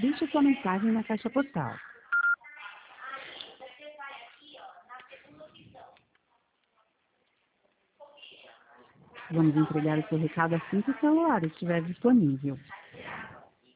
Deixe sua mensagem na caixa postal. Vamos entregar o seu recado assim que o celular estiver disponível.